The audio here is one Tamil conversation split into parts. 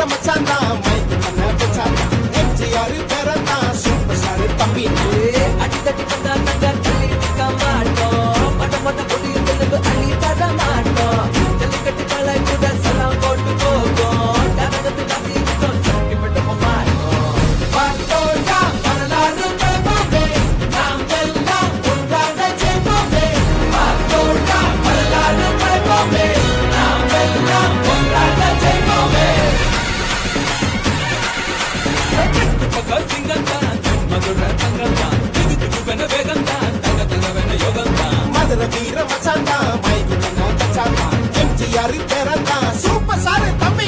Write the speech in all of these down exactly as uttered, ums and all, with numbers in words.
மச்சாந்தா மைக்கு பண்ண வச்சாந்தா எம்ஜிஆர் பிறந்தா சூப்பர் ஸ்டார் தம்பி அடி தட்டி வந்தா நாங்க தள்ளி நிற்க மாட்டோம் மொட்ட மொட்ட பொடி தெலுங்கு அள்ளி தர மாட்டோம் ஜல்லிக்கட்டு காலை கூட சலாம் போட்டு போகும் தரகத்து காசி விட்டோம் சட்டி விட்டு மாட்டோம் பார்த்தோண்டா வரலாறு பழமாவே நாம் எல்லாம் ஒன்றாக ஜெயிப்போமே பார்த்தோண்டா வரலாறு பழமாவே நாம் எல்லாம் ஒன்றாக ஜெயிப்போமே பக்கம் சிங்கம் தான் மதுரை தங்கம் தான் திகு திகுவென வேகம் தான் தங்க தங்கவென யோகம் தான் மதுரை வீர மச்சாந்தா மைக்கு பண்ண வச்சாந்தா எம்ஜிஆர் பிறந்தா சூப்பர் ஸ்டார் தம்பி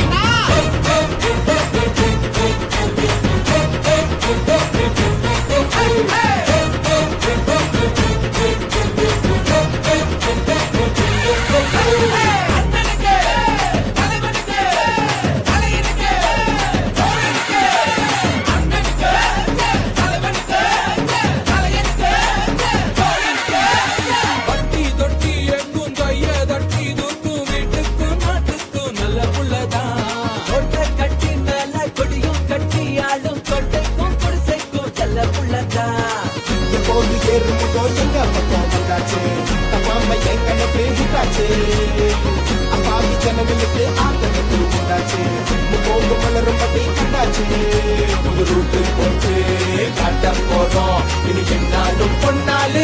பட்டி தொட்டி எங்கும் கைய தட்டி தூக்கும் வீட்டுக்கு நாட்டுக்கு நல்ல புள்ளதான் கொட்டை கட்டி மேல கொடியும் கட்டி ஆளும் கொட்டைக்கும் குடிசைக்கும் செல்ல புள்ளதான் எப்போது ஏறுமுதோ எங்க பக்கம் வந்தாச்சு தப்பாம என் கணக்கு விட்டாச்சு அப்பாவி ஜனங்களுக்கு ஆத்தனத்து உண்டாச்சு முப்போது மலரும் பட்டி கண்டாச்சு புது ரூட்டு போச்சு காட்ட போறோம் இனி என்னாலும் பொன்னாலு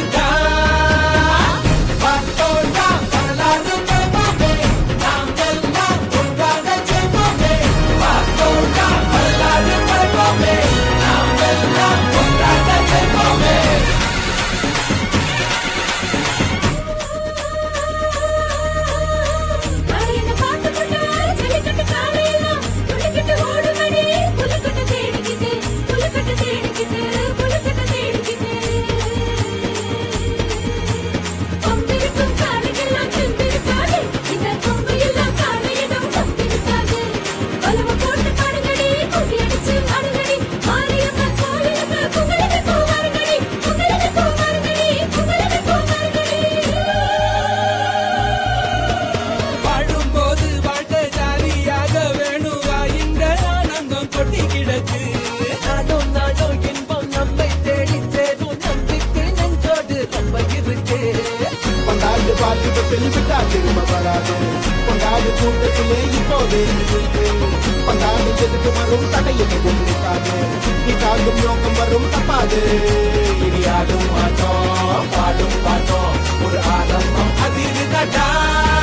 பார்த்தோண்டா வரலாறு பழமாவே நாம் எல்லாம் ஒன்றாக ஜெயிப்போமே பார்த்தோண்டா வரலாறு பழமாவே நாம் எல்லாம் ஒன்றாக ஜெயிப்போமே காலையில பாட்டு போட்டா ஜல்லிக்கட்டு காலையில புலிக்கட்டு ஓடுமடி புலிக்கட்டு தேடிக்கிட்டு புலிக்கட்டு தேடிக்கிட்டு புலிக்கட்டு தேடிக்கிட்டு கொம்பிருக்கும் காலையெல்லாம் செம்பிருக்காது இந்த கொம்பையெல்லாம் காலையிடம் கொம்பிருக்காது பலவ போட்டு பாடுங்கடி குடி அடிச்சு ஆடுங்கடி மாரியம்ம கோயிலுக்கு குங்களுக்கு கூவாருங்கடி குங்களுக்கு கூவாருங்கடி குங்களுக்கு கூவாருங்கடி வாழும்போது வாழ்க்கை ஜாலியாக வேணுவா இந்த ஆனந்தம் கொட்டி கிடக்கு நானும் நானும் இன்பம் நம்மை தேடி சேரும் நம்பிக்கை நெஞ்சோடு ரொம்ப இருக்கு கொண்டாடு பாத்திரத்தில் விட்டா திரும்ப வராது கொண்டாடு கூட்டத்திலே இப்போதே இருக்கு கொண்டாடு எதுக்கு வரும் தடையை கொண்டிருக்காது நீ தாங்கும் யோகம் வரும் தப்பாது இனி ஆடும் மாட்டோம் பாடும் பாட்டோம் ஒரு ஆரம்பம் அதிர்தடா